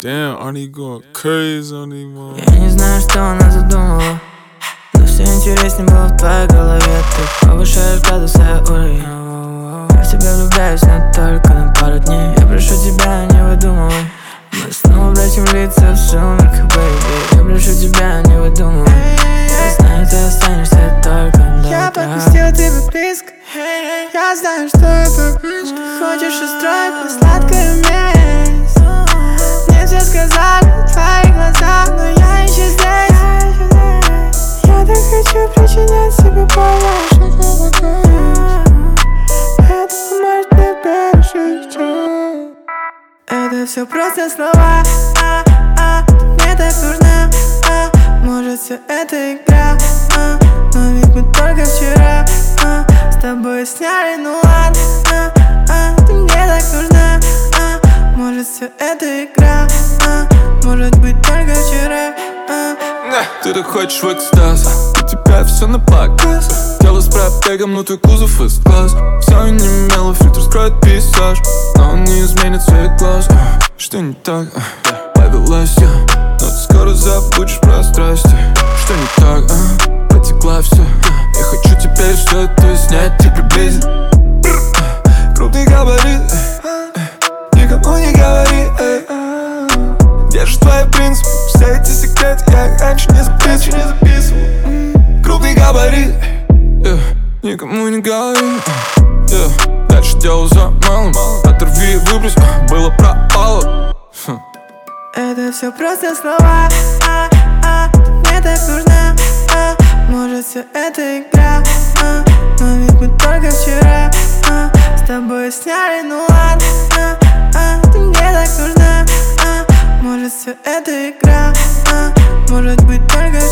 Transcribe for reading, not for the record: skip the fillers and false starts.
Damn, Arnie going crazy on these mom. Я не знаю, что она задумала, но все интереснее было в твоей голове. Ты повышаешь градус, уровень. Я в тебя влюбляюсь, но только на пару дней. Я прошу тебя, не выдумывай. Мы снова обратим лица в сумерках, baby. Я прошу тебя, не выдумывай. Я знаю, ты останешься только до утра. Я подпустила тебя близко. Я знаю, что это привычка. Хочешь устроить мне сладкое месть. Мне все сказали в твоих глазах, но я еще здесь. Я так хочу причинять себе боль. Это поможет мне пережить. Это все просто слова. Мне так нужна. Может, все это игра. Но ведь мы только вчера с тобой сняли, ну ладно. Ты мне так нужна. Может, все это игра. Может быть, только вчера. Ты так хочешь в экстаз, у тебя все на показ. Тело с пробегом, но твой кузов из глаз. Все не мело, фильтр скроет пейзаж, но он не изменит цвет глаз. Что не так? Повелась я, но ты скоро забудешь про страсти. Что не так? Потекла все. Я хочу теперь все это снять и приблизить. Крупный габарит, никому не говори. Где же твои принципы? Все эти секреты я их раньше не записывал. Крупный габарит, никому не говори. Дальше дело за малым. Оторви и выбрось, было пропало. Это все просто слова. Мне так нужна. Может, все это игра. Но ведь мы только вчера с тобой сняли, ну ладно. Ты мне так нужна. Может, все это игра. Может быть, только